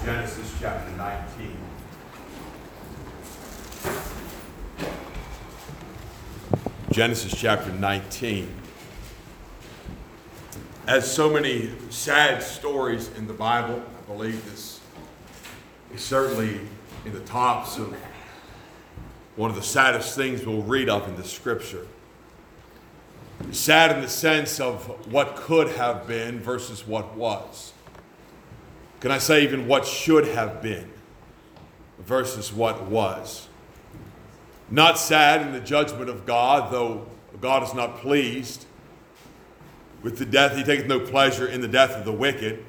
Genesis chapter 19. Genesis chapter 19. As so many sad stories in the Bible, I believe this is certainly in the tops of one of the saddest things we'll read of in the Scripture. Sad in the sense of what could have been versus what was. Can I say even what should have been versus what was? Not sad in the judgment of God, though God is not pleased with the death. He taketh no pleasure in the death of the wicked.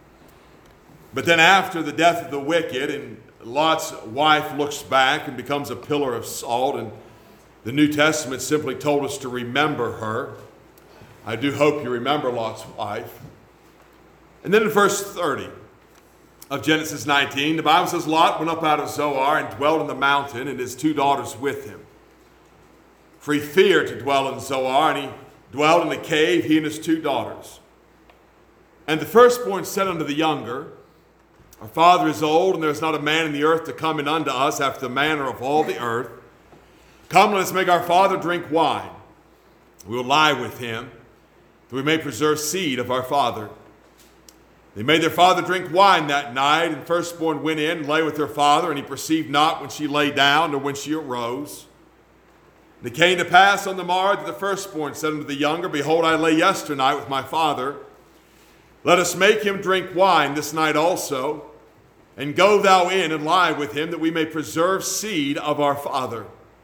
But then after the death of the wicked, and Lot's wife looks back and becomes a pillar of salt, and the New Testament simply told us to remember her. I do hope you remember Lot's wife. And then in verse 30 of Genesis 19, the Bible says, Lot went up out of Zoar and dwelt in the mountain, and his 2 daughters with him. For he feared to dwell in Zoar, and he dwelt in a cave, he and his 2 daughters. And the firstborn said unto the younger, Our father is old, and there is not a man in the earth to come in unto us after the manner of all the earth. Come, let us make our father drink wine. We will lie with him, that we may preserve seed of our father. They made their father drink wine that night, and firstborn went in and lay with her father, and he perceived not when she lay down nor when she arose. And it came to pass on the morrow that the firstborn said unto the younger, Behold, I lay yesternight with my father. Let us make him drink wine this night also, and go thou in and lie with him, that we may preserve seed of our father.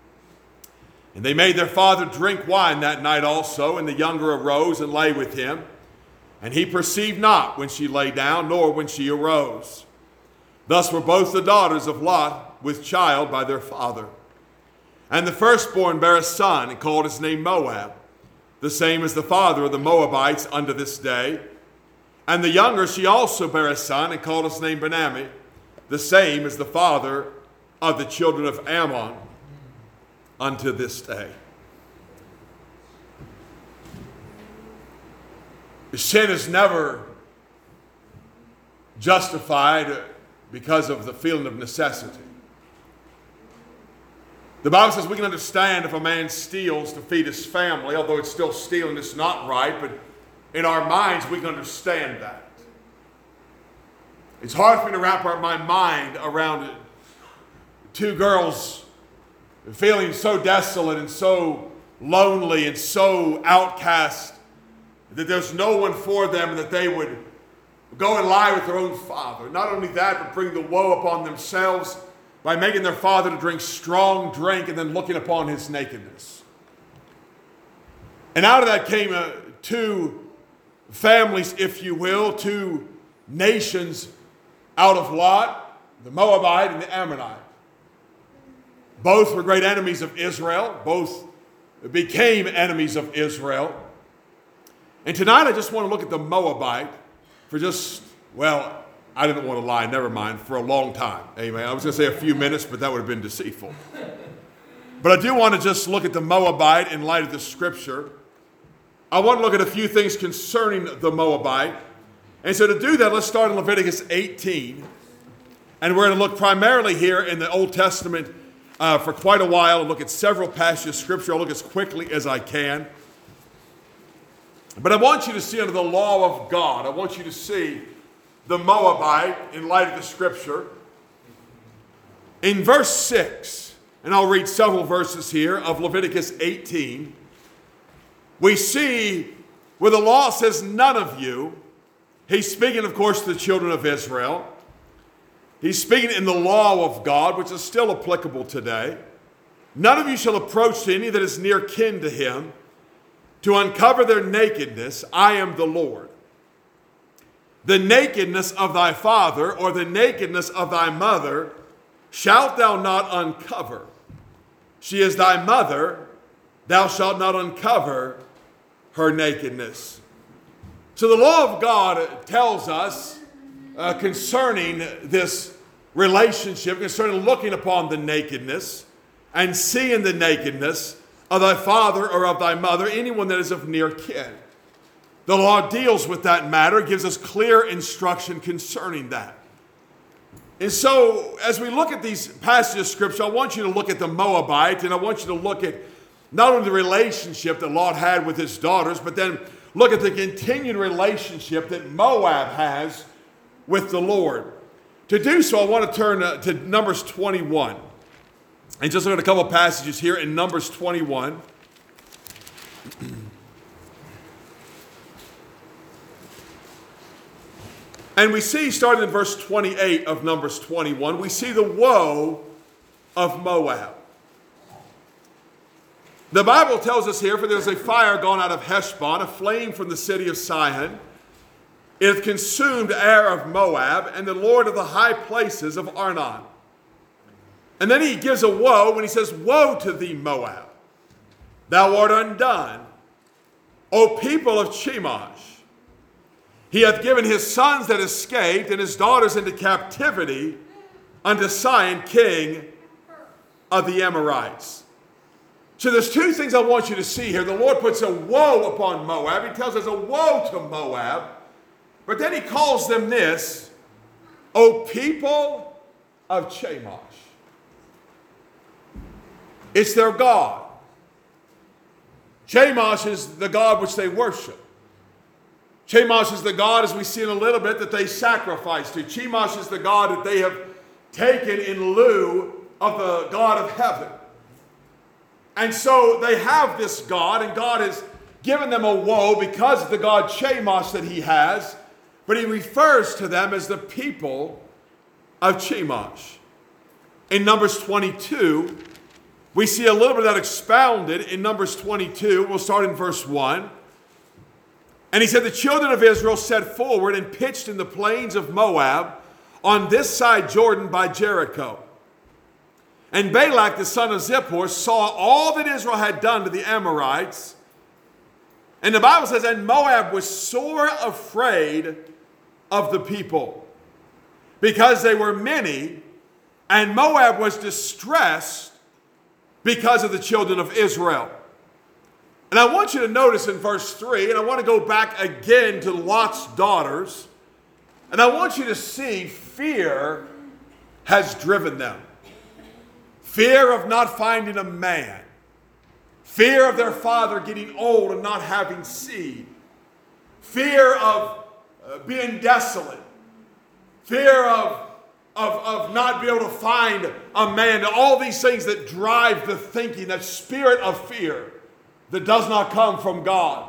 And they made their father drink wine that night also, and the younger arose and lay with him. And he perceived not when she lay down, nor when she arose. Thus were both the daughters of Lot with child by their father. And the firstborn bare a son, and called his name Moab, the same as the father of the Moabites unto this day. And the younger she also bare a son, and called his name Ben-ammi, the same as the father of the children of Ammon unto this day. Sin is never justified because of the feeling of necessity. The Bible says we can understand if a man steals to feed his family, although it's still stealing, it's not right, but in our minds we can understand that. It's hard for me to wrap my mind around 2 girls feeling so desolate and so lonely and so outcast that there's no one for them, and that they would go and lie with their own father. Not only that, but bring the woe upon themselves by making their father to drink strong drink and then looking upon his nakedness. And out of that came 2 families, if you will, 2 nations out of Lot, the Moabite and the Ammonite. Both were great enemies of Israel. Both became enemies of Israel. And tonight I just want to look at the Moabite for I didn't want to lie, never mind, for a long time. Amen. I was going to say a few minutes, but that would have been deceitful. But I do want to just look at the Moabite in light of the Scripture. I want to look at a few things concerning the Moabite. And so to do that, let's start in Leviticus 18. And we're going to look primarily here in the Old Testament for quite a while and look at several passages of Scripture. I'll look as quickly as I can. But I want you to see under the law of God, I want you to see the Moabite in light of the Scripture. In verse 6, and I'll read several verses here of Leviticus 18, we see where the law says, none of you, he's speaking, of course, to the children of Israel. He's speaking in the law of God, which is still applicable today. None of you shall approach to any that is near kin to him, to uncover their nakedness. I am the Lord. The nakedness of thy father or the nakedness of thy mother shalt thou not uncover. She is thy mother, thou shalt not uncover her nakedness. So the law of God tells us concerning this relationship, concerning looking upon the nakedness and seeing the nakedness of thy father or of thy mother, anyone that is of near kin. The law deals with that matter, gives us clear instruction concerning that. And so, as we look at these passages of Scripture, I want you to look at the Moabite, and I want you to look at not only the relationship that Lot had with his daughters, but then look at the continued relationship that Moab has with the Lord. To do so, I want to turn to Numbers 21. And just look at a couple of passages here in Numbers 21. And we see, starting in verse 28 of Numbers 21, we see the woe of Moab. The Bible tells us here, for there is a fire gone out of Heshbon, a flame from the city of Sihon. It hath consumed Ar of Moab, and the Lord of the high places of Arnon. And then he gives a woe when he says, Woe to thee, Moab! Thou art undone, O people of Chemosh! He hath given his sons that escaped and his daughters into captivity unto Sihon, king of the Amorites. So there's two things I want you to see here. The Lord puts a woe upon Moab. He tells us a woe to Moab. But then he calls them this, O people of Chemosh. It's their God. Chemosh is the God which they worship. Chemosh is the God, as we see in a little bit, that they sacrifice to. Chemosh is the God that they have taken in lieu of the God of heaven. And so they have this God, and God has given them a woe because of the God Chemosh that he has, but he refers to them as the people of Chemosh. In Numbers 22, we see a little bit of that expounded in Numbers 22. We'll start in verse 1. And he said, the children of Israel set forward and pitched in the plains of Moab on this side Jordan by Jericho. And Balak the son of Zippor saw all that Israel had done to the Amorites. And the Bible says, and Moab was sore afraid of the people, because they were many, and Moab was distressed because of the children of Israel. And I want you to notice in verse 3, and I want to go back again to Lot's daughters, and I want you to see fear has driven them. Fear of not finding a man. Fear of their father getting old and not having seed. Fear of being desolate. Fear of not being able to find a man. All these things that drive the thinking, that spirit of fear that does not come from God.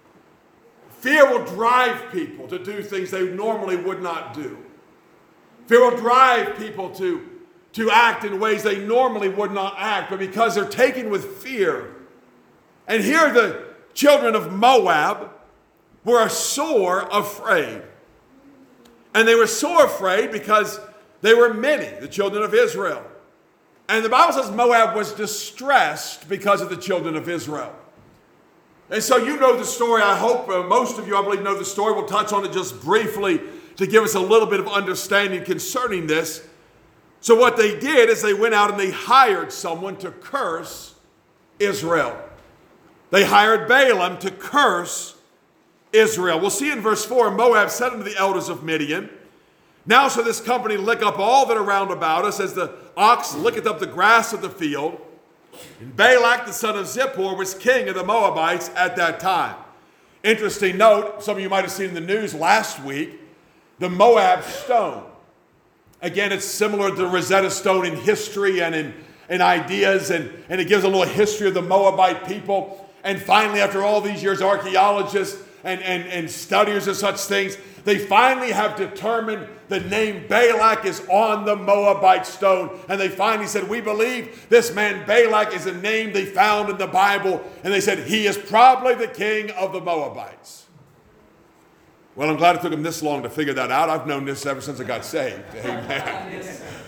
Fear will drive people to do things they normally would not do. Fear will drive people to act in ways they normally would not act, but because they're taken with fear. And here the children of Moab were sore afraid. And they were sore afraid because they were many, the children of Israel. And the Bible says Moab was distressed because of the children of Israel. And so you know the story. I hope most of you, I believe, know the story. We'll touch on it just briefly to give us a little bit of understanding concerning this. So what they did is they went out and they hired someone to curse Israel. They hired Balaam to curse Israel. We'll see in verse 4, Moab said unto the elders of Midian, now shall this company lick up all that are round about us, as the ox licketh up the grass of the field. And Balak the son of Zippor was king of the Moabites at that time. Interesting note, some of you might have seen in the news last week, the Moab stone. Again, it's similar to the Rosetta Stone in history and in ideas, and it gives a little history of the Moabite people. And finally, after all these years, archaeologists and studiers of such things, they finally have determined the name Balak is on the Moabite stone. And they finally said, we believe this man Balak is a name they found in the Bible. And they said, he is probably the king of the Moabites. Well, I'm glad it took them this long to figure that out. I've known this ever since I got saved. Amen.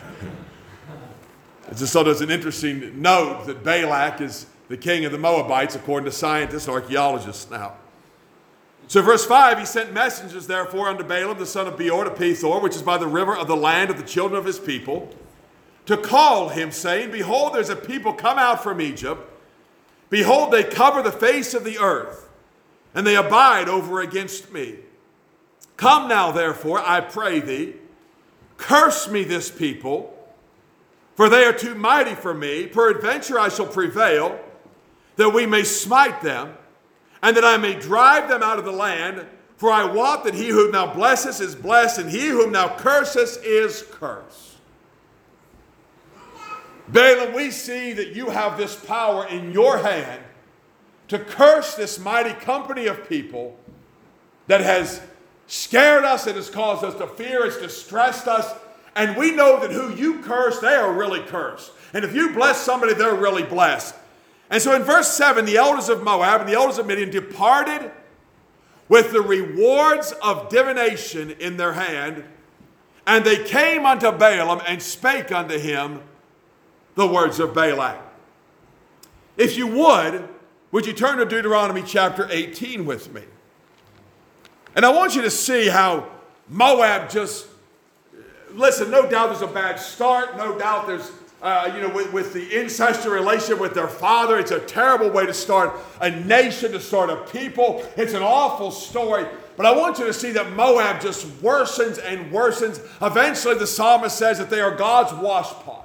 It's just so there's an interesting note that Balak is the king of the Moabites, according to scientists and archaeologists now. So verse 5, he sent messengers therefore unto Balaam the son of Beor to Pethor, which is by the river of the land of the children of his people, to call him, saying, behold, there's a people come out from Egypt. Behold, they cover the face of the earth, and they abide over against me. Come now, therefore, I pray thee, Curse me this people, for they are too mighty for me. Peradventure I shall prevail, that we may smite them, and that I may drive them out of the land. For I wot that he whom thou blessest is blessed, and he whom thou cursest is cursed. Balaam, we see that you have this power in your hand to curse this mighty company of people that has scared us, it has caused us to fear, it's distressed us. And we know that who you curse, they are really cursed. And if you bless somebody, they're really blessed. And so in verse 7, the elders of Moab and the elders of Midian departed with the rewards of divination in their hand, and they came unto Balaam and spake unto him the words of Balak. If you would you turn to Deuteronomy chapter 18 with me? And I want you to see how Moab just, listen, no doubt there's a bad start. No doubt there's, with the incestual relationship with their father, it's a terrible way to start a nation, to start a people. It's an awful story. But I want you to see that Moab just worsens and worsens. Eventually the psalmist says that they are God's washpot.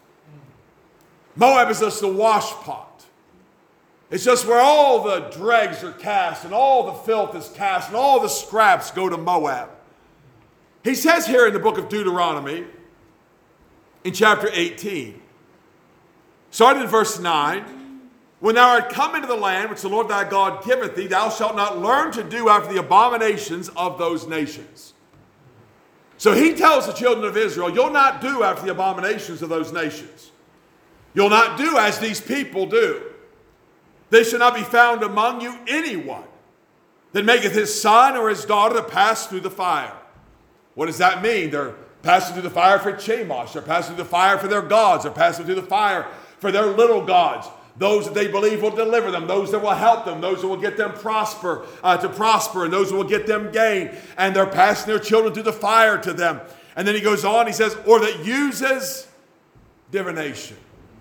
Moab is just the washpot. It's just where all the dregs are cast and all the filth is cast and all the scraps go to Moab. He says here in the book of Deuteronomy, in chapter 18, starting in verse 9, when thou art come into the land which the Lord thy God giveth thee, thou shalt not learn to do after the abominations of those nations. So he tells the children of Israel, you'll not do after the abominations of those nations. You'll not do as these people do. There shall not be found among you anyone that maketh his son or his daughter to pass through the fire. What does that mean? They're passing through the fire for Chemosh. They're passing through the fire for their gods. They're passing through the fire for their little gods. Those that they believe will deliver them. Those that will help them. Those that will get them to prosper. And those that will get them gain. And they're passing their children through the fire to them. And then he goes on, he says, or that uses divination.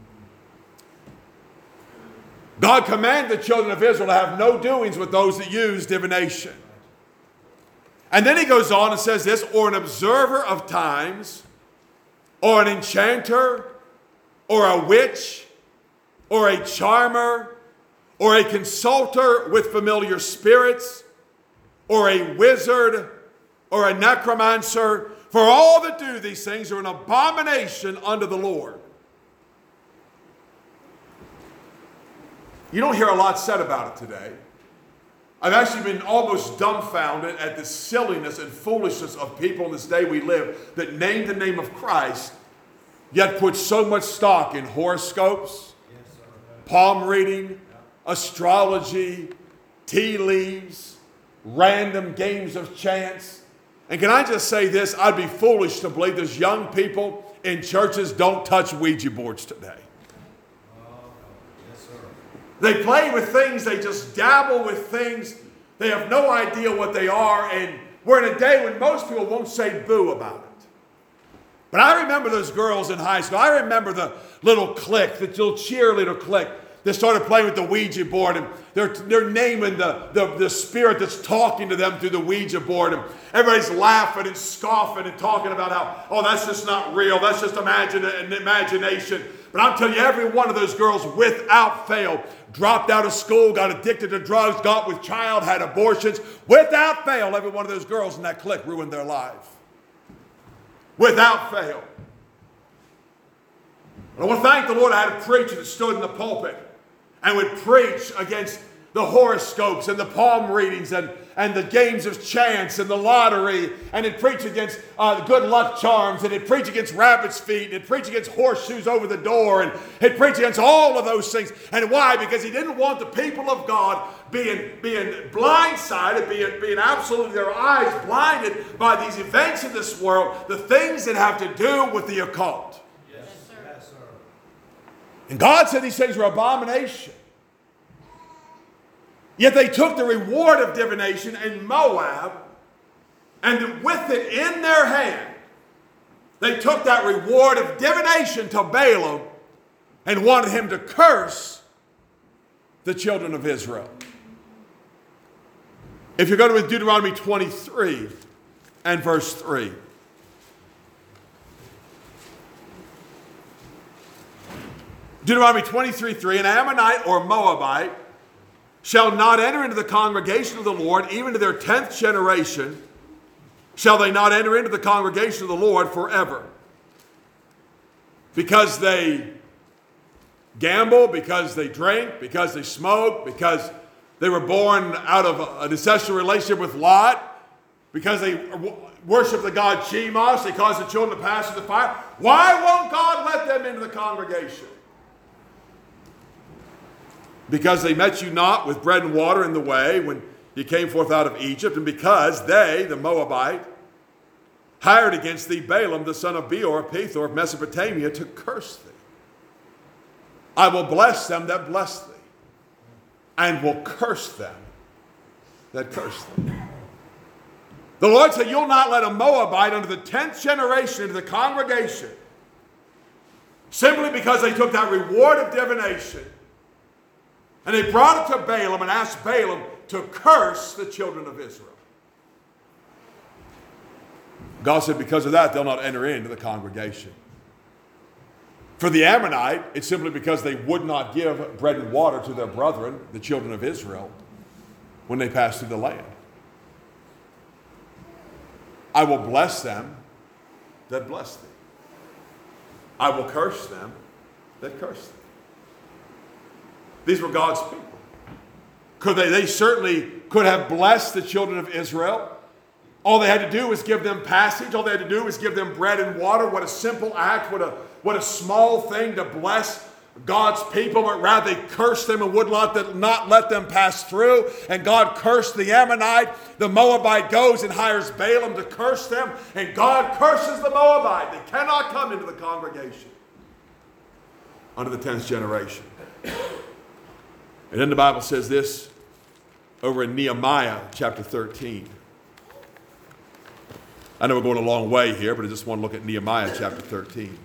God commanded the children of Israel to have no doings with those that use divination. And then he goes on and says this, or an observer of times, or an enchanter, or a witch, or a charmer, or a consulter with familiar spirits, or a wizard, or a necromancer. For all that do these things are an abomination unto the Lord. You don't hear a lot said about it today. I've actually been almost dumbfounded at the silliness and foolishness of people in this day we live that name the name of Christ, yet put so much stock in horoscopes, palm reading, astrology, tea leaves, random games of chance. And can I just say this? I'd be foolish to believe there's young people in churches don't touch Ouija boards today. They play with things, they just dabble with things. They have no idea what they are, and we're in a day when most people won't say boo about it. But I remember those girls in high school. I remember the little clique, the little cheerleader clique that started playing with the Ouija board, and they're naming the spirit that's talking to them through the Ouija board, and everybody's laughing and scoffing and talking about how, oh, that's just not real, that's just an imagination. But I'm telling you, every one of those girls, without fail, dropped out of school, got addicted to drugs, got with child, had abortions. Without fail, every one of those girls in that clique ruined their life. Without fail. But I want to thank the Lord I had a preacher that stood in the pulpit and would preach against the horoscopes and the palm readings and the games of chance and the lottery, and he'd preach against good luck charms, and he'd preach against rabbit's feet, and he'd preach against horseshoes over the door, and he'd preach against all of those things. And why? Because he didn't want the people of God being blindsided, being absolutely their eyes blinded by these events in this world, the things that have to do with the occult. Yes, sir. Yes, sir. And God said these things were abomination. Yet they took the reward of divination in Moab, and with it in their hand, they took that reward of divination to Balaam and wanted him to curse the children of Israel. If you go to Deuteronomy 23 and verse 3. Deuteronomy 23:3, an Ammonite or Moabite shall not enter into the congregation of the Lord, even to their 10th generation shall they not enter into the congregation of the Lord forever. Because they gamble, because they drink, because they smoke, because they were born out of an incestual relationship with Lot, because they worship the god Chemosh, they cause the children to pass through the fire. Why won't God let them into the congregation? Because they met you not with bread and water in the way when you came forth out of Egypt, and because they, the Moabite, hired against thee Balaam, the son of Beor, of Pethor, of Mesopotamia, to curse thee. I will bless them that bless thee, and will curse them that curse thee. The Lord said, you'll not let a Moabite under the 10th generation into the congregation simply because they took that reward of divination and they brought it to Balaam and asked Balaam to curse the children of Israel. God said because of that, they'll not enter into the congregation. For the Ammonite, it's simply because they would not give bread and water to their brethren, the children of Israel, when they passed through the land. I will bless them that bless thee. I will curse them that curse thee. These were God's people. They certainly could have blessed the children of Israel. All they had to do was give them passage. All they had to do was give them bread and water. What a simple act. What a small thing to bless God's people, but rather they cursed them and would not let them pass through. And God cursed the Ammonite. The Moabite goes and hires Balaam to curse them, and God curses the Moabite. They cannot come into the congregation under the 10th generation. And then the Bible says this over in Nehemiah chapter 13. I know we're going a long way here, but I just want to look at Nehemiah chapter 13.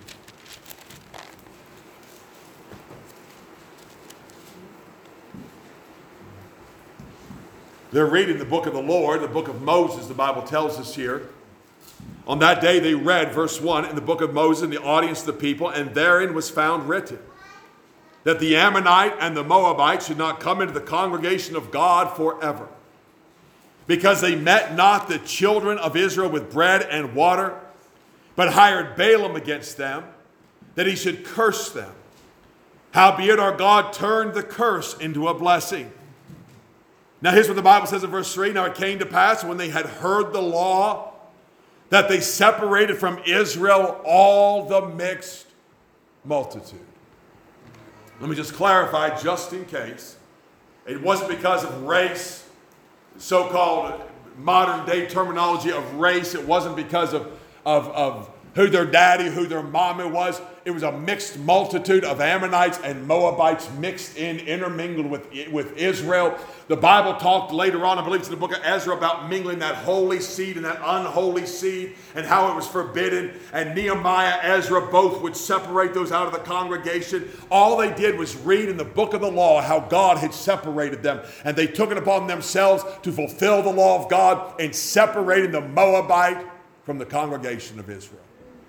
They're reading the book of the Lord, the book of Moses, the Bible tells us here. On that day they read, verse 1, in the book of Moses, in the audience of the people, and therein was found written that the Ammonite and the Moabite should not come into the congregation of God forever, because they met not the children of Israel with bread and water, but hired Balaam against them, that he should curse them. Howbeit our God turned the curse into a blessing. Now here's what the Bible says in verse 3. Now it came to pass when they had heard the law that they separated from Israel all the mixed multitude. Let me just clarify just in case. It wasn't because of race, so-called modern day terminology of race. It wasn't because of who their daddy, who their mama was. It was a mixed multitude of Ammonites and Moabites mixed in, intermingled with Israel. The Bible talked later on, I believe it's in the book of Ezra, about mingling that holy seed and that unholy seed and how it was forbidden. And Nehemiah, Ezra both would separate those out of the congregation. All they did was read in the book of the law how God had separated them. And they took it upon themselves to fulfill the law of God in separating the Moabite from the congregation of Israel.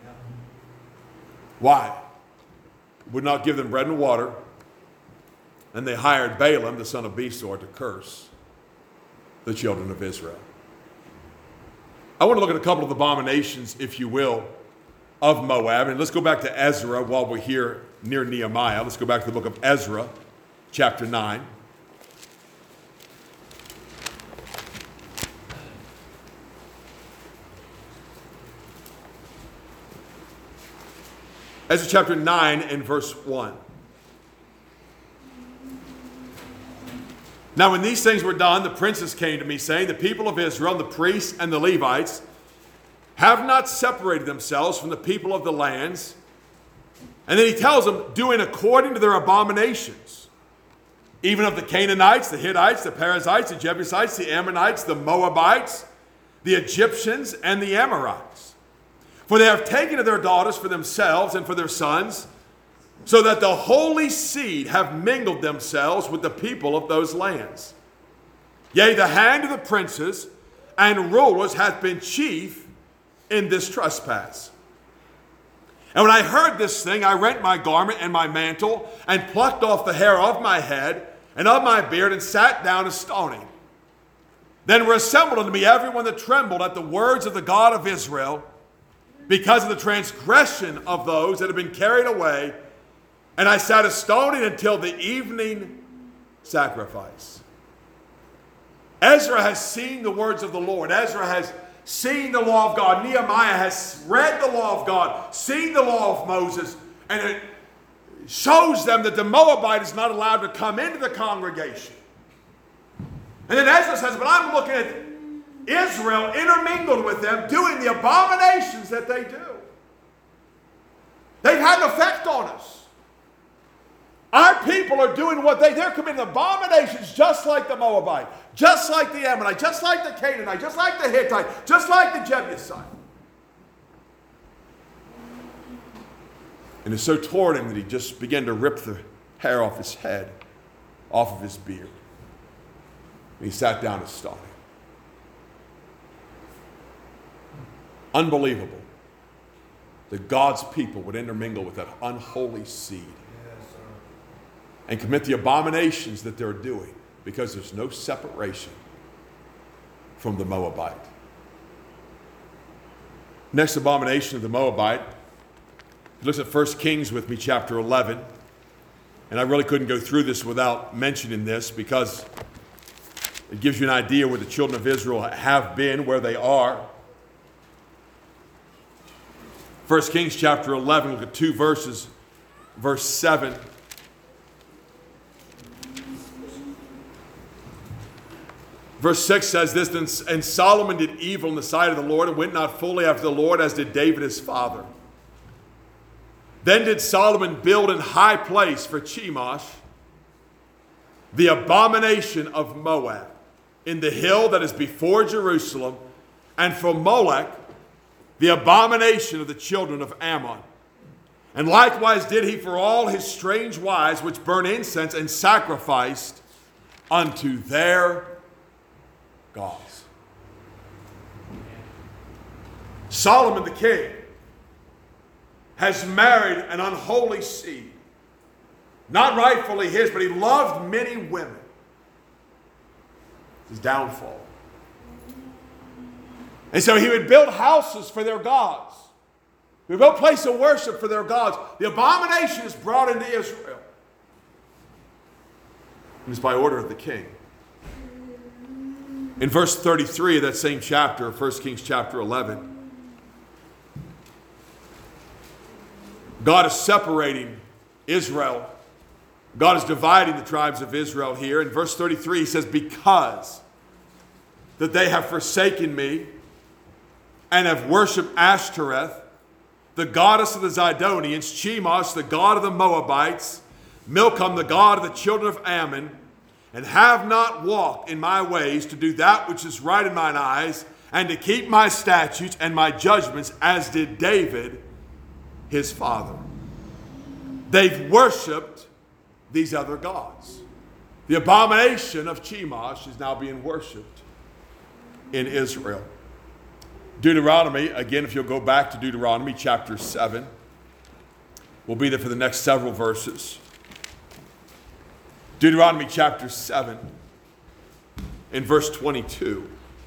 Why? Would not give them bread and water. And they hired Balaam, the son of Besor, to curse the children of Israel. I want to look at a couple of abominations, if you will, of Moab. And let's go back to Ezra while we're here near Nehemiah. Let's go back to the book of Ezra, chapter 9. Ezra chapter 9 and verse 1. Now when these things were done, the princes came to me, saying, the people of Israel, the priests and the Levites, have not separated themselves from the people of the lands. And then he tells them, doing according to their abominations, even of the Canaanites, the Hittites, the Perizzites, the Jebusites, the Ammonites, the Moabites, the Egyptians, and the Amorites. For they have taken of their daughters for themselves and for their sons, so that the holy seed have mingled themselves with the people of those lands. Yea, the hand of the princes and rulers hath been chief in this trespass. And when I heard this thing, I rent my garment and my mantle, and plucked off the hair of my head and of my beard, and sat down to stoning. Then were assembled unto me everyone that trembled at the words of the God of Israel, because of the transgression of those that had been carried away. And I sat a stoning until the evening sacrifice. Ezra has seen the words of the Lord. Ezra has seen the law of God. Nehemiah has read the law of God, seen the law of Moses, and it shows them that the Moabite is not allowed to come into the congregation. And then Ezra says, but I'm looking at Israel intermingled with them, doing the abominations that they do. They've had an effect on us. Our people are doing they're committing abominations just like the Moabite, just like the Ammonite, just like the Canaanite, just like the Hittite, just like the Jebusite. And it so tore him that he just began to rip the hair off his head, off of his beard. And he sat down to stone him. Unbelievable that God's people would intermingle with that unholy seed and commit the abominations that they're doing because there's no separation from the Moabite. Next abomination of the Moabite, he looks at 1 Kings with me, chapter 11. And I really couldn't go through this without mentioning this because it gives you an idea where the children of Israel have been, where they are. 1 Kings chapter 11, look at 2 verses. Verse 7. Verse 6 says this, and Solomon did evil in the sight of the Lord and went not fully after the Lord as did David his father. Then did Solomon build an high place for Chemosh, the abomination of Moab, in the hill that is before Jerusalem, and for Molech, the abomination of the children of Ammon. And likewise did he for all his strange wives, which burn incense and sacrificed unto their gods. Solomon the king has married an unholy seed. Not rightfully his, but he loved many women. His downfall. And so he would build houses for their gods. He would build places of worship for their gods. The abomination is brought into Israel. It was by order of the king. In verse 33 of that same chapter, 1 Kings chapter 11, God is separating Israel. God is dividing the tribes of Israel here. In verse 33, he says, because that they have forsaken me and have worshipped Ashtoreth, the goddess of the Zidonians, Chemosh, the god of the Moabites, Milcom, the god of the children of Ammon, and have not walked in my ways to do that which is right in mine eyes, and to keep my statutes and my judgments, as did David, his father. They've worshipped these other gods. The abomination of Chemosh is now being worshipped in Israel. Deuteronomy, again, if you'll go back to Deuteronomy chapter 7, we'll be there for the next several verses. Deuteronomy chapter 7, in verse 22.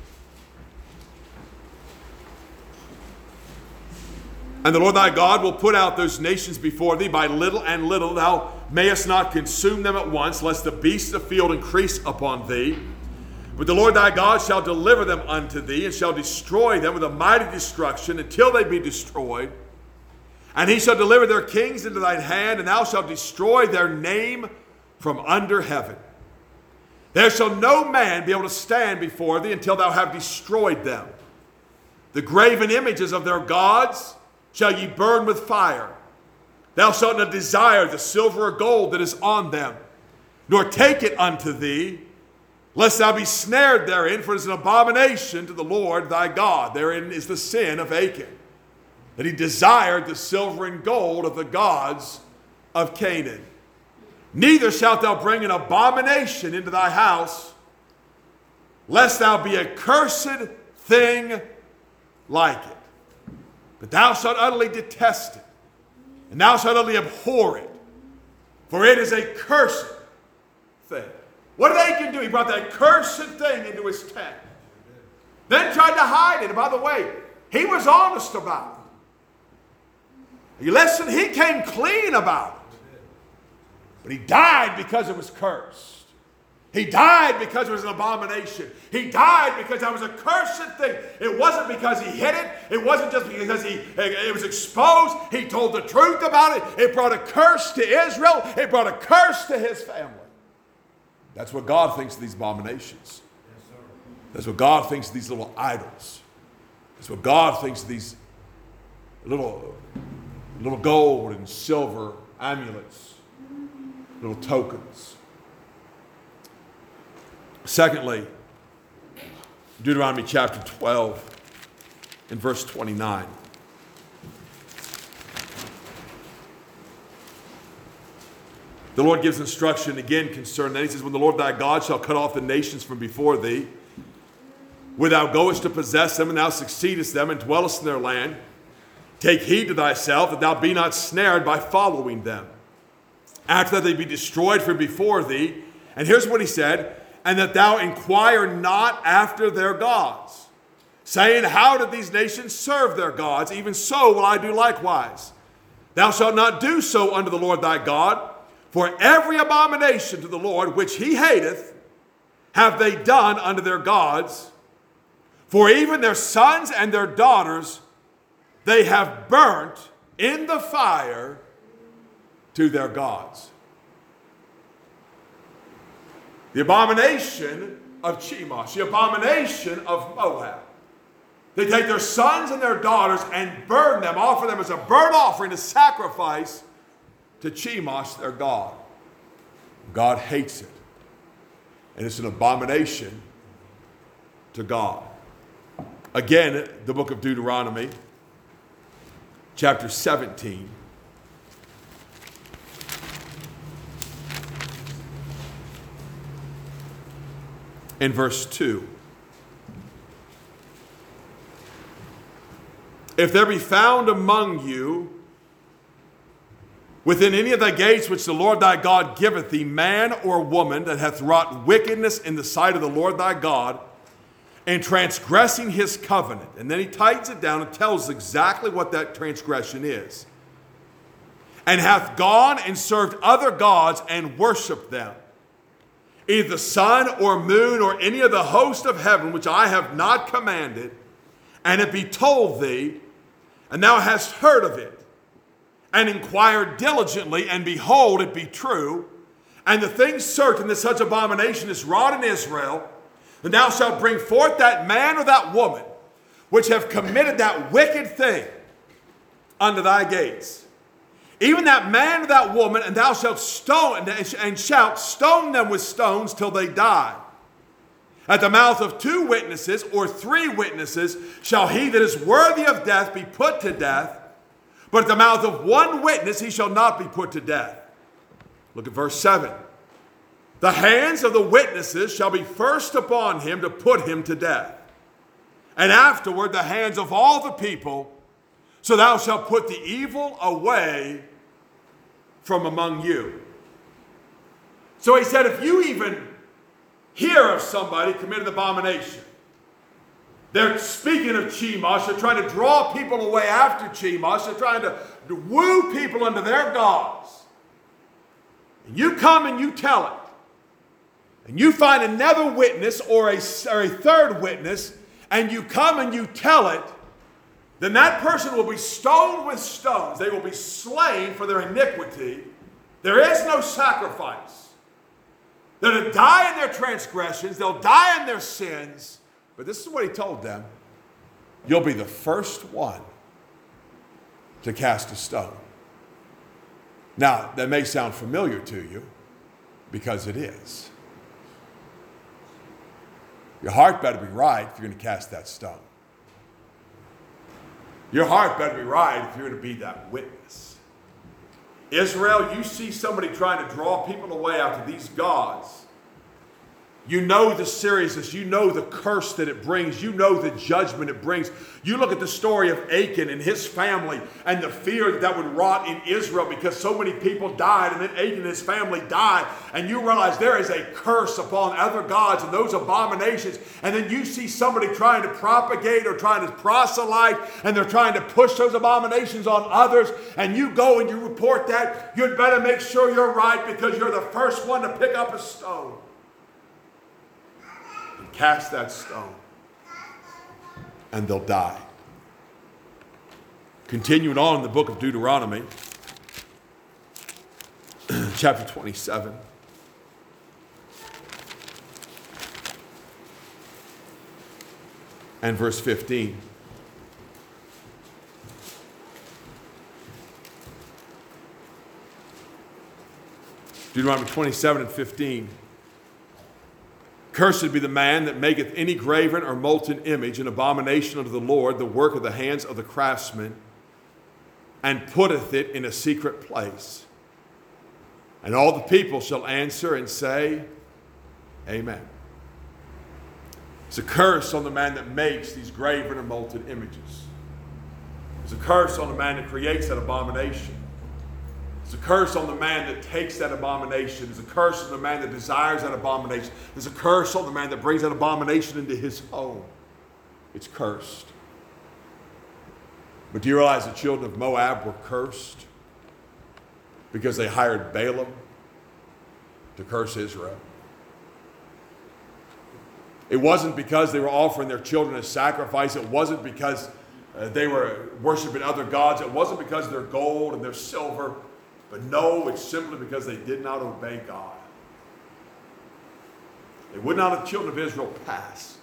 And the Lord thy God will put out those nations before thee by little and little. Thou mayest not consume them at once, lest the beasts of the field increase upon thee. But the Lord thy God shall deliver them unto thee, and shall destroy them with a mighty destruction until they be destroyed. And he shall deliver their kings into thine hand, and thou shalt destroy their name from under heaven. There shall no man be able to stand before thee until thou have destroyed them. The graven images of their gods shall ye burn with fire. Thou shalt not desire the silver or gold that is on them, nor take it unto thee, lest thou be snared therein, for it is an abomination to the Lord thy God. Therein is the sin of Achan, that he desired the silver and gold of the gods of Canaan. Neither shalt thou bring an abomination into thy house, lest thou be a cursed thing like it. But thou shalt utterly detest it, and thou shalt utterly abhor it, for it is a cursed thing. What did Achan do? He brought that cursed thing into his tent. Then tried to hide it. And by the way, he was honest about it. You listen, he came clean about it. But he died because it was cursed. He died because it was an abomination. He died because that was a cursed thing. It wasn't because he hid it. It wasn't just because it was exposed. He told the truth about it. It brought a curse to Israel. It brought a curse to his family. That's what God thinks of these abominations. That's what God thinks of these little idols. That's what God thinks of these little gold and silver amulets, little tokens. Secondly, Deuteronomy chapter 12 and verse 29. The Lord gives instruction again concerning that. He says, when the Lord thy God shall cut off the nations from before thee, where thou goest to possess them, and thou succeedest them, and dwellest in their land, take heed to thyself that thou be not snared by following them, after that they be destroyed from before thee. And here's what he said, and that thou inquire not after their gods, saying, how did these nations serve their gods? Even so will I do likewise. Thou shalt not do so unto the Lord thy God, for every abomination to the Lord which he hateth have they done unto their gods, for even their sons and their daughters they have burnt in the fire to their gods. The abomination of Chemosh, the abomination of Moab. They take their sons and their daughters and burn them, offer them as a burnt offering, a sacrifice to Chemosh, their god. God hates it. And it's an abomination to God. Again, the book of Deuteronomy, chapter 17. In verse 2. If there be found among you within any of thy gates which the Lord thy God giveth thee, man or woman that hath wrought wickedness in the sight of the Lord thy God, and transgressing his covenant. And then he tightens it down and tells exactly what that transgression is. And hath gone and served other gods and worshipped them, either the sun or moon or any of the host of heaven, which I have not commanded, and it be told thee, and thou hast heard of it, and inquired diligently, and behold, it be true, and the thing certain that such abomination is wrought in Israel, and thou shalt bring forth that man or that woman which have committed that wicked thing unto thy gates, even that man or that woman, and thou shalt stone them with stones till they die. At the mouth of 2 witnesses or 3 witnesses shall he that is worthy of death be put to death, but at the mouth of 1 witness he shall not be put to death. Look at verse 7. The hands of the witnesses shall be first upon him to put him to death, and afterward the hands of all the people, so thou shalt put the evil away from among you. So he said, if you even hear of somebody committed abomination, they're speaking of Chemosh, they're trying to draw people away after Chemosh, they're trying to woo people unto their gods. And you come and you tell it, and you find another witness or a 3rd witness, and you come and you tell it, then that person will be stoned with stones. They will be slain for their iniquity. There is no sacrifice. They're to die in their transgressions. They'll die in their sins. But this is what he told them. You'll be the first one to cast a stone. Now, that may sound familiar to you, because it is. Your heart better be right if you're going to cast that stone. Your heart better be right if you're going to be that witness. Israel, you see somebody trying to draw people away after these gods. You know the seriousness. You know the curse that it brings. You know the judgment it brings. You look at the story of Achan and his family and the fear that would wrought in Israel because so many people died, and then Achan and his family died. And you realize there is a curse upon other gods and those abominations. And then you see somebody trying to propagate or trying to proselyte, and they're trying to push those abominations on others. And you go and you report that. You'd better make sure you're right, because you're the first one to pick up a stone. Cast that stone, and they'll die. Continuing on in the book of Deuteronomy, chapter 27. And verse 15. Deuteronomy 27 and 15. Cursed be the man that maketh any graven or molten image, an abomination unto the Lord, the work of the hands of the craftsman, and putteth it in a secret place. And all the people shall answer and say, Amen. It's a curse on the man that makes these graven or molten images. It's a curse on the man that creates that abomination. It's a curse on the man that takes that abomination. There's a curse on the man that desires that abomination. There's a curse on the man that brings that abomination into his home. It's cursed. But do you realize the children of Moab were cursed because they hired Balaam to curse Israel? It wasn't because they were offering their children as sacrifice. It wasn't because they were worshiping other gods. It wasn't because of their gold and their silver. But no, it's simply because they did not obey God. They would not have the children of Israel pass.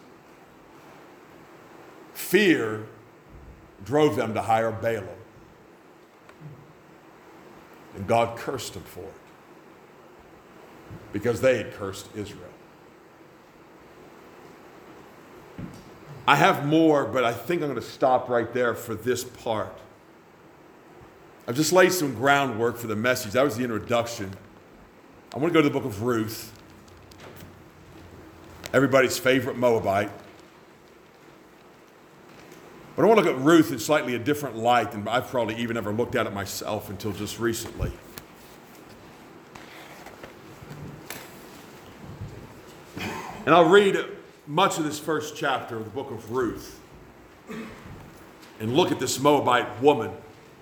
Fear drove them to hire Balaam. And God cursed them for it, because they had cursed Israel. I have more, but I think I'm going to stop right there for this part. I've just laid some groundwork for the message. That was the introduction. I want to go to the book of Ruth, everybody's favorite Moabite. But I want to look at Ruth in slightly a different light than I've probably even ever looked at it myself until just recently. And I'll read much of this first chapter of the book of Ruth and look at this Moabite woman.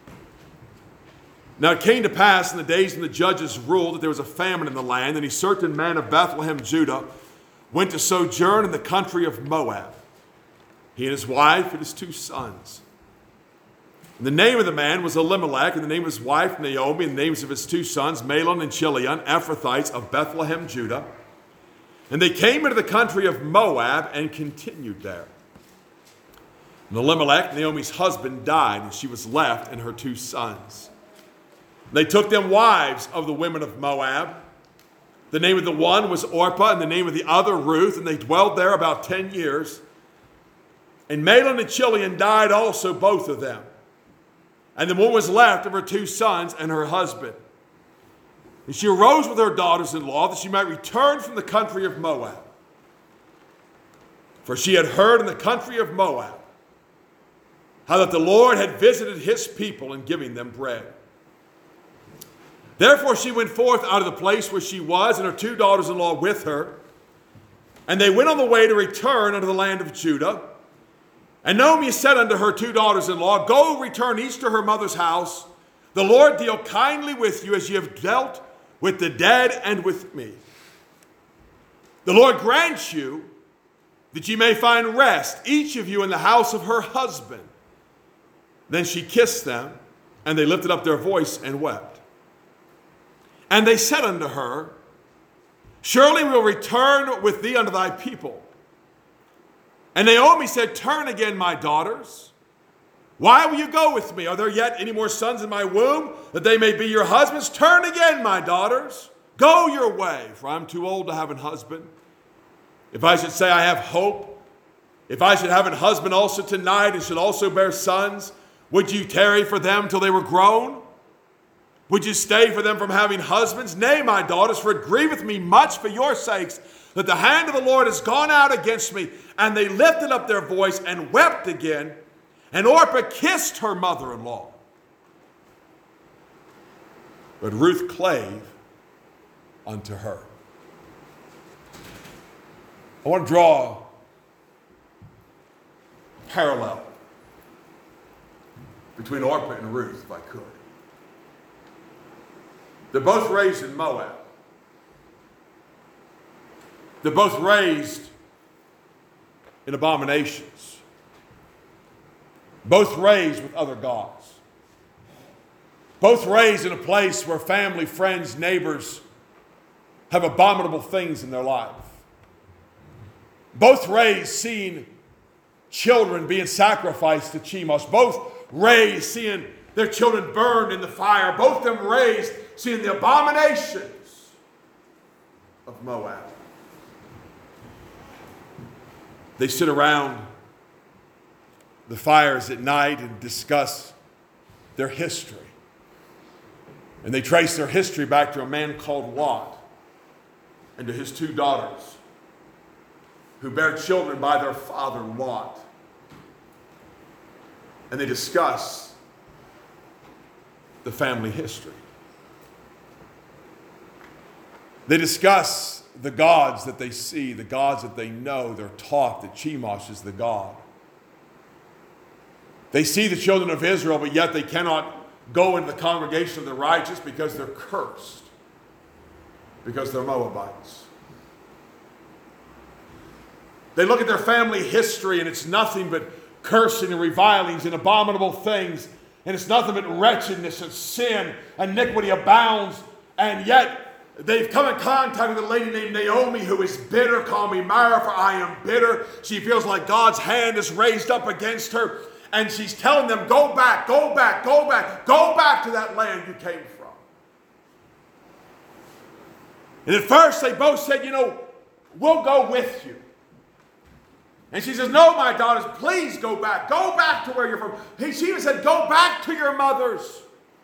Now it came to pass in the days when the judges ruled that there was a famine in the land, and a certain man of Bethlehem, Judah, went to sojourn in the country of Moab, he and his wife and his 2 sons. And the name of the man was Elimelech, and the name of his wife Naomi, and the names of his 2 sons, Mahlon and Chilion, Ephrathites of Bethlehem, Judah. And they came into the country of Moab and continued there. And Elimelech, Naomi's husband, died, and she was left and her 2 sons. They took them wives of the women of Moab. The name of the one was Orpah, and the name of the other Ruth, and they dwelled there about 10 years. And Mahlon and Chilion died also, both of them. And the one was left of her 2 sons and her husband. And she arose with her daughters-in-law that she might return from the country of Moab. For she had heard in the country of Moab how that the Lord had visited his people in giving them bread. Therefore she went forth out of the place where she was, and her 2 daughters-in-law with her. And they went on the way to return unto the land of Judah. And Naomi said unto her 2 daughters-in-law, Go, return each to her mother's house. The Lord deal kindly with you as ye have dealt with the dead and with me. The Lord grant you that ye may find rest, each of you in the house of her husband. Then she kissed them, and they lifted up their voice and wept. And they said unto her, Surely we will return with thee unto thy people. And Naomi said, Turn again, my daughters. Why will you go with me? Are there yet any more sons in my womb, that they may be your husbands? Turn again, my daughters. Go your way, for I'm too old to have an husband. If I should say I have hope, if I should have an husband also tonight, and should also bear sons, would you tarry for them till they were grown? Would you stay for them from having husbands? Nay, my daughters, for it grieveth me much for your sakes that the hand of the Lord has gone out against me. And they lifted up their voice and wept again. And Orpah kissed her mother-in-law. But Ruth clave unto her. I want to draw a parallel between Orpah and Ruth, if I could. They're both raised in Moab. They're both raised in abominations. Both raised with other gods. Both raised in a place where family, friends, neighbors have abominable things in their life. Both raised seeing children being sacrificed to Chemosh. Both raised seeing their children burned in the fire. Both of them raised seeing the abominations of Moab. They sit around the fires at night and discuss their history. And they trace their history back to a man called Lot and to his 2 daughters who bear children by their father Lot. And they discuss the family history. They discuss the gods that they see, the gods that they know. They're taught that Chemosh is the god. They see the children of Israel, but yet they cannot go into the congregation of the righteous because they're cursed, because they're Moabites. They look at their family history and it's nothing but cursing and revilings and abominable things. And it's nothing but wretchedness and sin. Iniquity abounds. And yet they've come in contact with a lady named Naomi who is bitter. Call me Mara, for I am bitter. She feels like God's hand is raised up against her. And she's telling them, go back, go back, go back. Go back to that land you came from. And at first they both said, we'll go with you. And she says, no, my daughters, please go back. Go back to where you're from. She even said, go back to your mothers.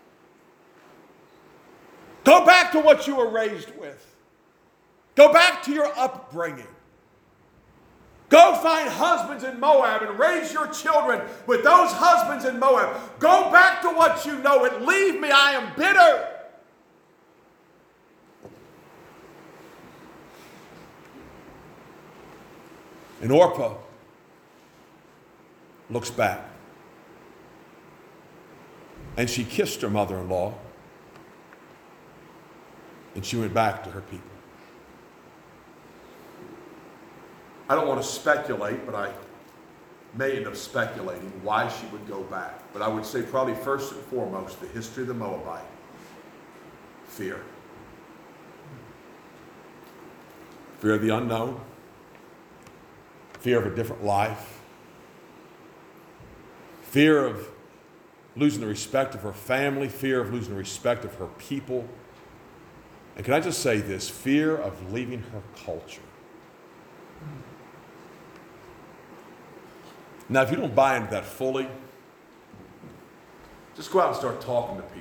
Go back to what you were raised with. Go back to your upbringing. Go find husbands in Moab and raise your children with those husbands in Moab. Go back to what you know and leave me. I am bitter. And Orpah looks back. And she kissed her mother-in-law. And she went back to her people. I don't want to speculate, but I may end up speculating why she would go back. But I would say probably first and foremost, the history of the Moabite. Fear. Fear of the unknown. Fear of a different life. Fear of losing the respect of her family. Fear of losing the respect of her people. And can I just say this? Fear of leaving her culture. Now, if you don't buy into that fully, just go out and start talking to people.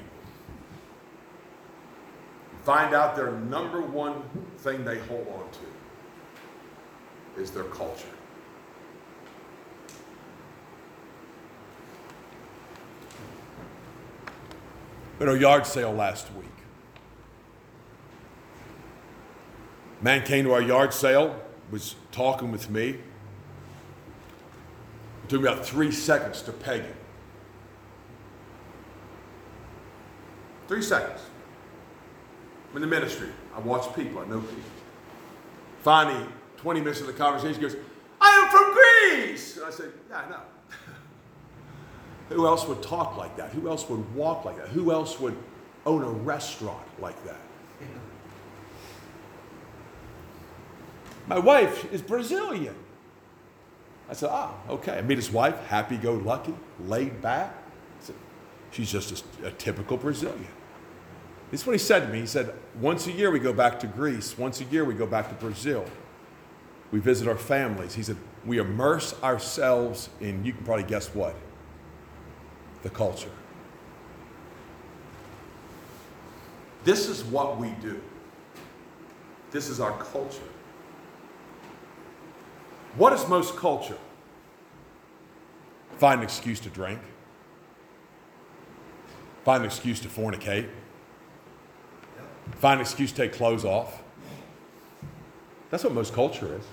Find out their number one thing they hold on to is their culture. We had a yard sale last week. Man came to our yard sale, was talking with me. It took me about 3 seconds to peg him. 3 seconds. I'm in the ministry. I watch people. I know people. Finally, 20 minutes of the conversation, he goes, I am from Greece. And I said, yeah, I know. Who else would talk like that? Who else would walk like that? Who else would own a restaurant like that? My wife is Brazilian. I said, okay. I meet his wife, happy-go-lucky, laid back. I said, she's just a typical Brazilian. This is what he said to me. He said, once a year we go back to Greece. Once a year we go back to Brazil. We visit our families. He said, we immerse ourselves in, you can probably guess what? The culture. This is what we do. This is our culture. What is most culture? Find an excuse to drink. Find an excuse to fornicate. Find an excuse to take clothes off. That's what most culture is.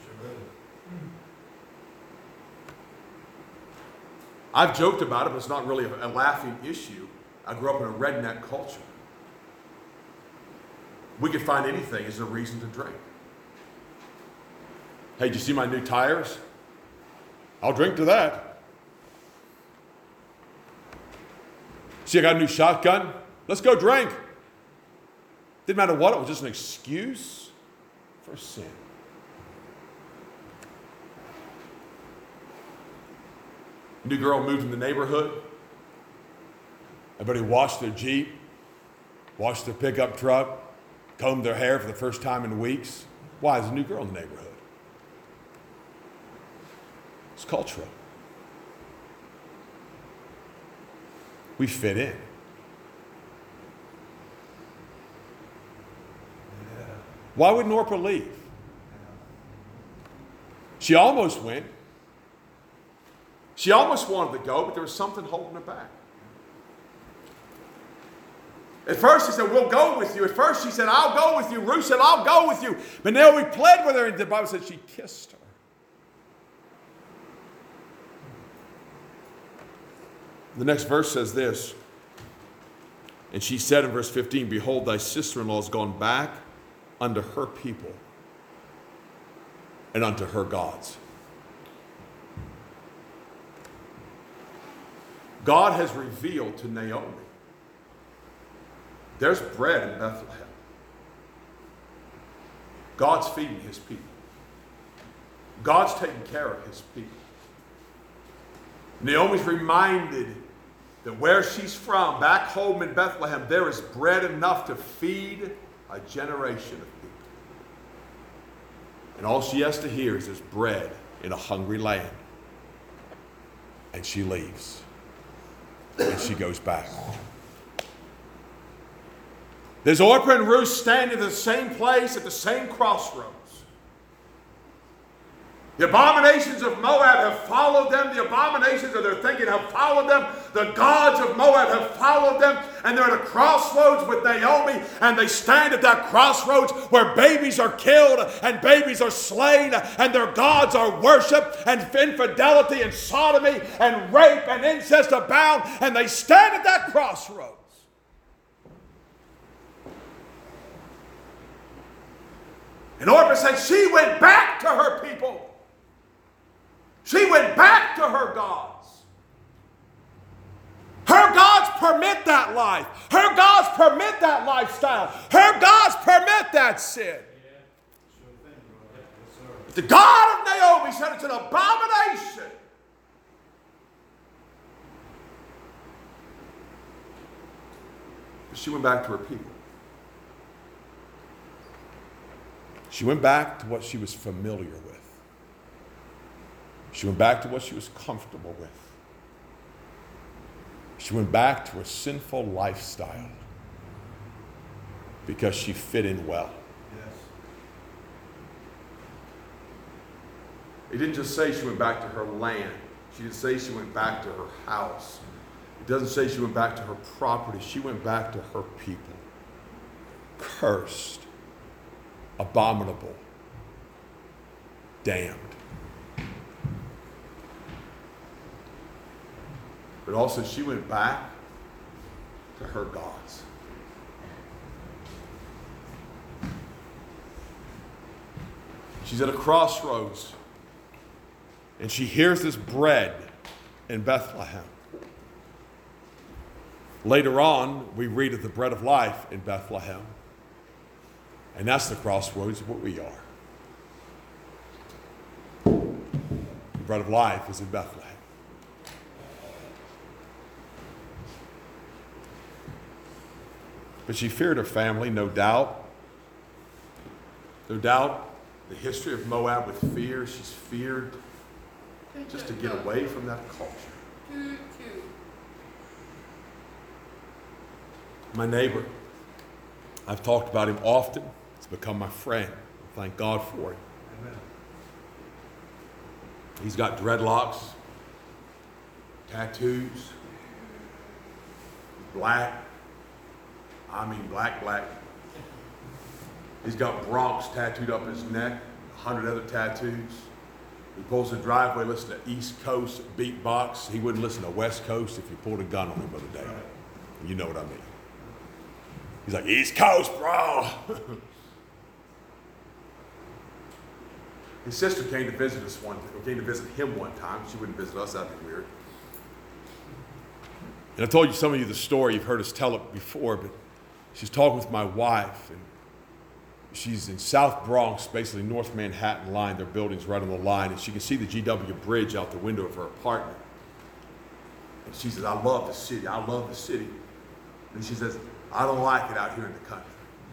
I've joked about it, but it's not really a laughing issue. I grew up in a redneck culture. We could find anything as a reason to drink. Hey, did you see my new tires? I'll drink to that. See, I got a new shotgun? Let's go drink. Didn't matter what, it was just an excuse for sin. New girl moved in the neighborhood. Everybody washed their Jeep, washed their pickup truck, combed their hair for the first time in weeks. Why? There's a new girl in the neighborhood. It's cultural. We fit in. Why would Norpa leave? She almost went. She almost wanted to go, but there was something holding her back. At first she said, we'll go with you. At first she said, I'll go with you. Ruth said, I'll go with you. But now we pled with her, and the Bible said she kissed her. The next verse says this, and she said in verse 15, behold, thy sister-in-law is gone back unto her people and unto her gods. God has revealed to Naomi, there's bread in Bethlehem. God's feeding his people. God's taking care of his people. Naomi's reminded that where she's from, back home in Bethlehem, there is bread enough to feed a generation of people. And all she has to hear is there's bread in a hungry land. And she leaves. And she goes back. There's Orpah and Ruth standing at the same place at the same crossroads. The abominations of Moab have followed them. The abominations of their thinking have followed them. The gods of Moab have followed them. And they're at a crossroads with Naomi. And they stand at that crossroads where babies are killed and babies are slain. And their gods are worshipped. And infidelity and sodomy and rape and incest abound. And they stand at that crossroads. And Orpah said she went back to her people. She went back to her gods. Her gods permit that life. Her gods permit that lifestyle. Her gods permit that sin. But the God of Naomi said it's an abomination. But she went back to her people. She went back to what she was familiar with. She went back to what she was comfortable with. She went back to a sinful lifestyle because she fit in well. Yes. It didn't just say she went back to her land. She didn't say she went back to her house. It doesn't say she went back to her property. She went back to her people. Cursed, abominable, damned. But also she went back to her gods. She's at a crossroads and she hears this bread in Bethlehem. Later on, we read of the bread of life in Bethlehem. And that's the crossroads of what we are. The bread of life is in Bethlehem. But she feared her family, no doubt. No doubt, the history of Moab with fear. She's feared just to get away from that culture. My neighbor, I've talked about him often. He's become my friend. Thank God for him. Amen. He's got dreadlocks, tattoos, black. I mean black. He's got Bronx tattooed up his neck, 100 other tattoos. He pulls the driveway, listens to East Coast beatbox. He wouldn't listen to West Coast if you pulled a gun on him, Brother Dave. You know what I mean. He's like, East Coast, bro. His sister came to visit him one time. She wouldn't visit us, that'd be weird. And I told you some of you the story, you've heard us tell it before, but she's talking with my wife, and she's in South Bronx, basically North Manhattan line. Their building's right on the line, and she can see the GW Bridge out the window of her apartment. And she says, I love the city. And she says, I don't like it out here in the country.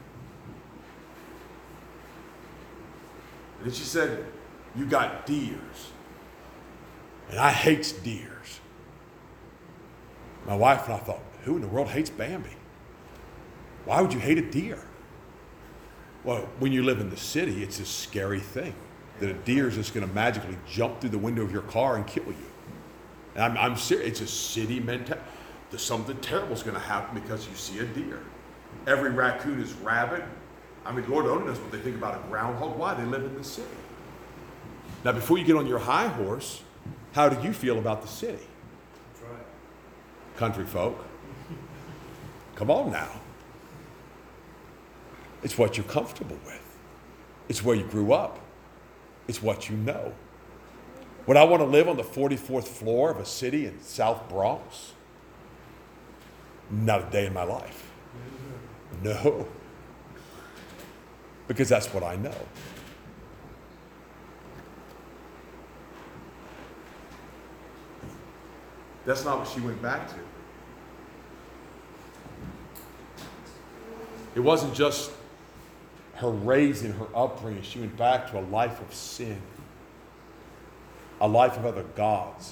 And then she said, you got deers. And I hates deers. My wife and I thought, who in the world hates Bambi? Why would you hate a deer? Well, when you live in the city, it's a scary thing that a deer is just going to magically jump through the window of your car and kill you. And I'm serious. It's a city mentality. Something terrible is going to happen because you see a deer. Every raccoon is rabid. I mean, Lord only knows what they think about a groundhog. Why? They live in the city. Now, before you get on your high horse, how do you feel about the city? That's right. Country folk. Come on now. It's what you're comfortable with. It's where you grew up. It's what you know. Would I want to live on the 44th floor of a city in South Bronx? Not a day in my life. No. Because that's what I know. That's not what she went back to. It wasn't just her raising, her upbringing. She went back to a life of sin, a life of other gods.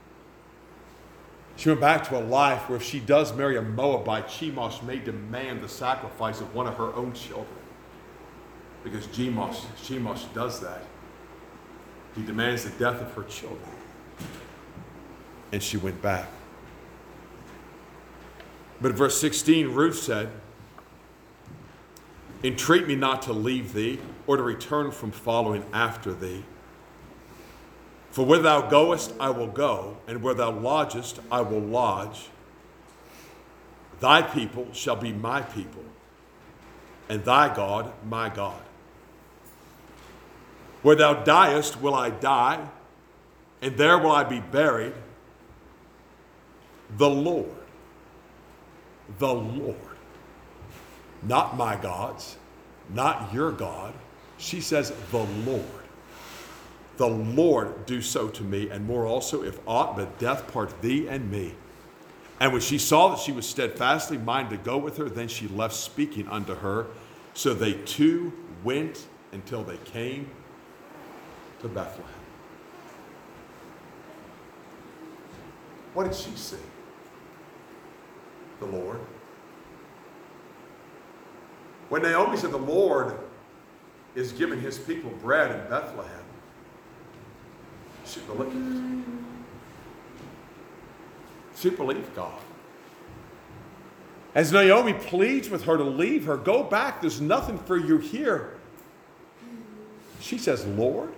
She went back to a life where if she does marry a Moabite, Chemosh may demand the sacrifice of one of her own children. Because Chemosh does that. He demands the death of her children. And she went back. But verse 16, Ruth said, entreat me not to leave thee, or to return from following after thee. For where thou goest, I will go, and where thou lodgest, I will lodge. Thy people shall be my people, and thy God my God. Where thou diest will I die, and there will I be buried. The Lord, not my gods, not your God. She says, the Lord do so to me, and more also, if aught but death part thee and me. And when she saw that she was steadfastly minded to go with her, then she left speaking unto her. So they two went until they came to Bethlehem. What did she see? The Lord. When Naomi said the Lord is giving his people bread in Bethlehem, she believed. She believed God. As Naomi pleads with her to leave her, go back, there's nothing for you here. She says, Lord,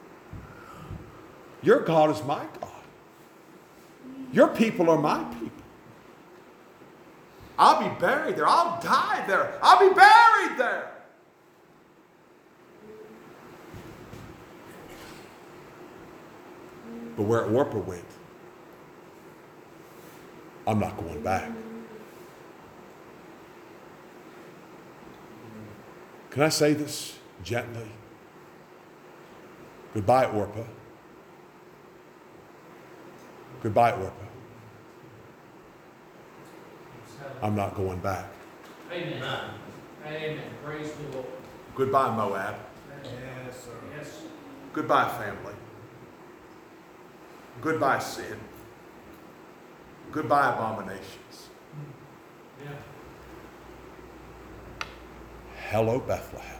your God is my God. Your people are my people. I'll be buried there. I'll die there. I'll be buried there. But where Orpah went, I'm not going back. Can I say this gently? Goodbye, Orpah. Goodbye, Orpah. I'm not going back. Amen. Amen. Praise the Lord. Goodbye, Moab. Yes, sir. Yes. Goodbye, family. Goodbye, sin. Goodbye, abominations. Yeah. hello, Bethlehem.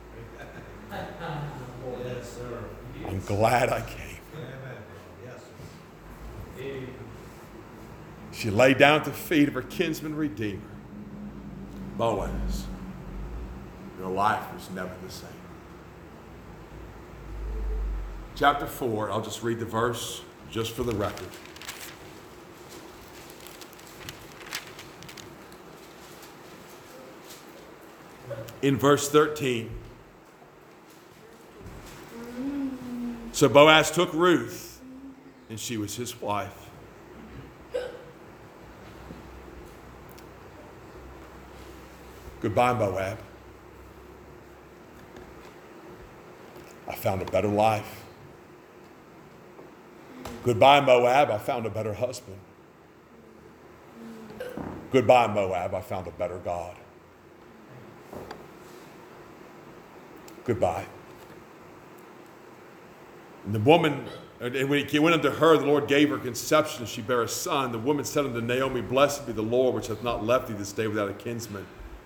Yes, sir. I'm glad I came. Amen. Yes, sir. Amen. She lay down at the feet of her kinsman redeemer, Boaz. Her life was never the same. Chapter 4, I'll just read the verse just for the record. In verse 13, so Boaz took Ruth, and she was his wife. Goodbye, Moab. I found a better life. Goodbye, Moab. I found a better husband. Goodbye, Moab. I found a better God. Goodbye. And the woman, and when he went unto her, the Lord gave her conception, and she bare a son. The woman said unto Naomi, Blessed be the Lord, which hath not left thee this day without a kinsman,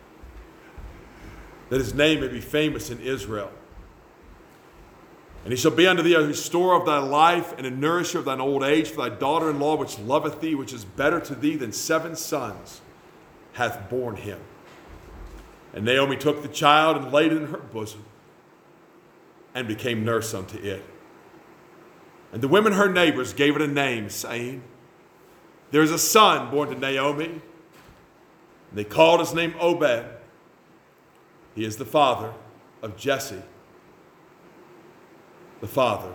that his name may be famous in Israel. And he shall be unto thee a restorer of thy life, and a nourisher of thine old age, for thy daughter-in-law, which loveth thee, which is better to thee than 7 sons, hath borne him. And Naomi took the child and laid it in her bosom, and became nurse unto it. And the women her neighbors gave it a name, saying, There is a son born to Naomi. And they called his name Obed. He is the father of Jesse, the father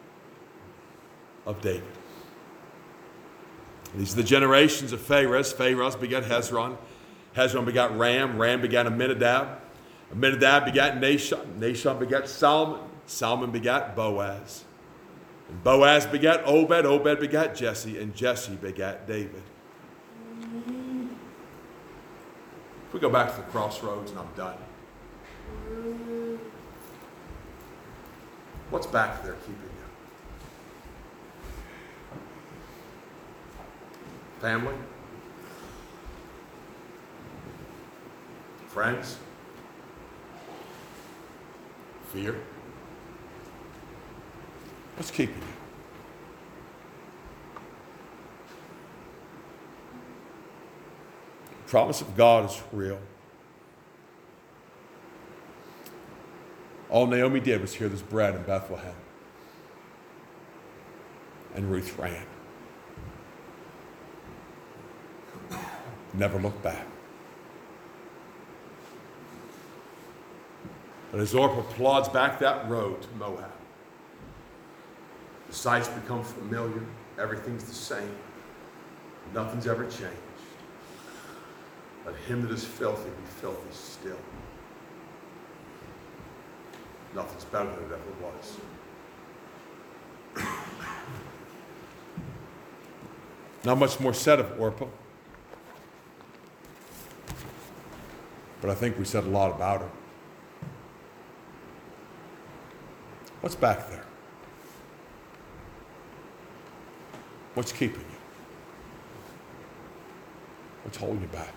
of David. These are the generations of Phares. Phares begat Hezron. Hezron begat Ram. Ram begat Amminadab. Amminadab begat Nahshon. Nahshon begat Salmon. Salmon begat Boaz. And Boaz begat Obed. Obed begat Jesse. And Jesse begat David. If we go back to the crossroads, and I'm done. What's back there keeping you? Family? Friends? Fear? What's keeping you? The promise of God is real. All Naomi did was hear this bread in Bethlehem. And Ruth ran. Never looked back. But as Orpah plods back that road to Moab, the sights become familiar. Everything's the same. Nothing's ever changed. Let him that is filthy be filthy still. Nothing's better than it ever was. Not much more said of Orpah, but I think we said a lot about her. What's back there? What's keeping you? What's holding you back?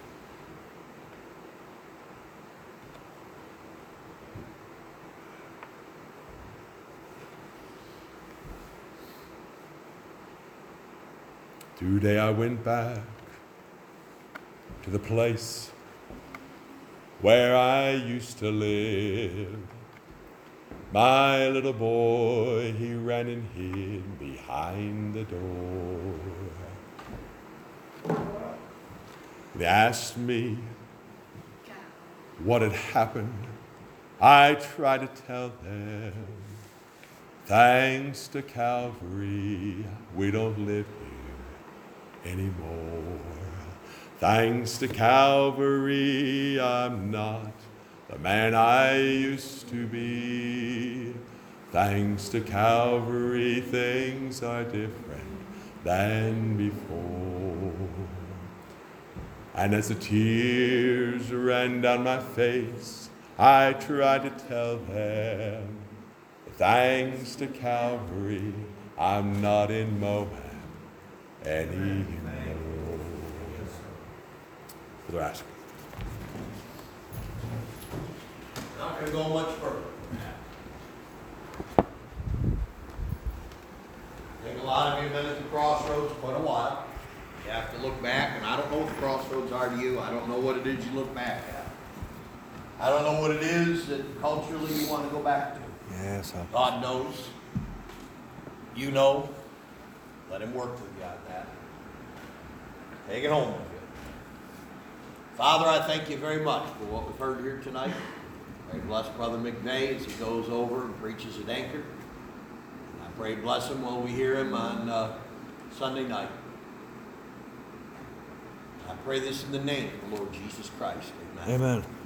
Today I went back to the place where I used to live. My little boy, he ran and hid behind the door. They asked me what had happened. I tried to tell them, thanks to Calvary, we don't live here anymore. Thanks to Calvary, I'm not the man I used to be. Thanks to Calvary, things are different than before. And as the tears ran down my face, I tried to tell them, thanks to Calvary, I'm not in Moab anymore. Brother Ashley. Not gonna go much further. I think a lot of you have been at the crossroads quite a while. You have to look back, and I don't know what the crossroads are to you. I don't know what it is you look back at. I don't know what it is that culturally you want to go back to. Yes, God knows. You know. Let him work with you on that. Take it home with you. Father, I thank you very much for what we've heard here tonight. Pray bless Brother McVeigh as he goes over and preaches at Anchor. And I pray bless him while we hear him on Sunday night. I pray this in the name of the Lord Jesus Christ. Amen. Amen.